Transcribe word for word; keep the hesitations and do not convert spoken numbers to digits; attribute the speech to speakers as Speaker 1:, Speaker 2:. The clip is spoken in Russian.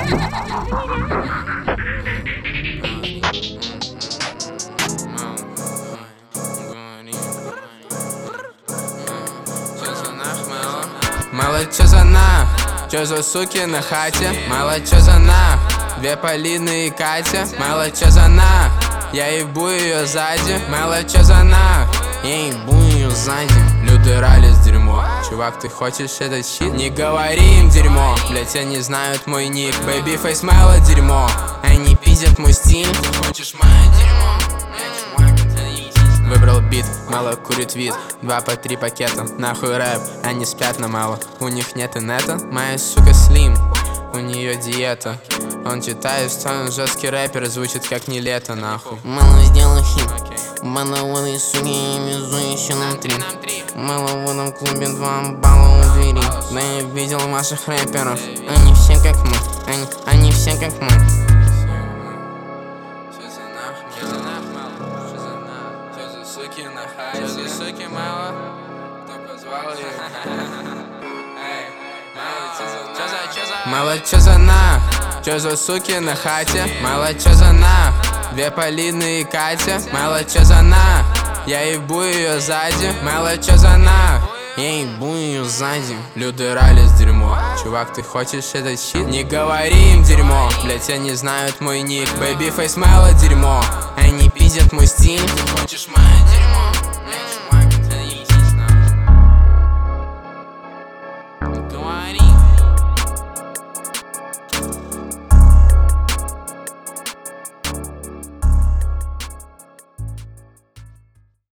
Speaker 1: Мало чё за на, чё за суки на хате. Мало чё за на, две Полины и Катя. Мало чё за на, я ебу её сзади. Мало чё за на, я ебу её сзади. Люди рались дерьмо. Чувак, ты хочешь этот щит? Не говори им дерьмо. Блять, они знают мой ник. Baby face мало дерьмо. Они пиздят мой стиль. Хочешь мое дерьмо? Выбрал бит, мало курит вид. Два по три пакета, нахуй рэп. Они спят на мало, у них нет инета. Моя сука слим, у нее диета. Он читает, что он жесткий рэпер. Звучит как не лето, нахуй.
Speaker 2: Мало сделал хит, мало в этой суке я везу еще на три. Мало в этом клубе два балла у двери. Да я видел ваших рэперов, они все как мы, они, они все как мы.
Speaker 1: Чё за суки мало? Кто позвал их? Мало чё за на, чё за суки на хате. Мало чё за на, две Полины и Катя. Мало чё за на, я ебу её сзади. Мало чё за на, я ебу её сзади. Люди рались дерьмо. Чувак, ты хочешь этот щит? Не говори им дерьмо. Блять, они знают мой ник. Baby face мало дерьмо. Они пиздят мой стиль. Хочешь мое дерьмо?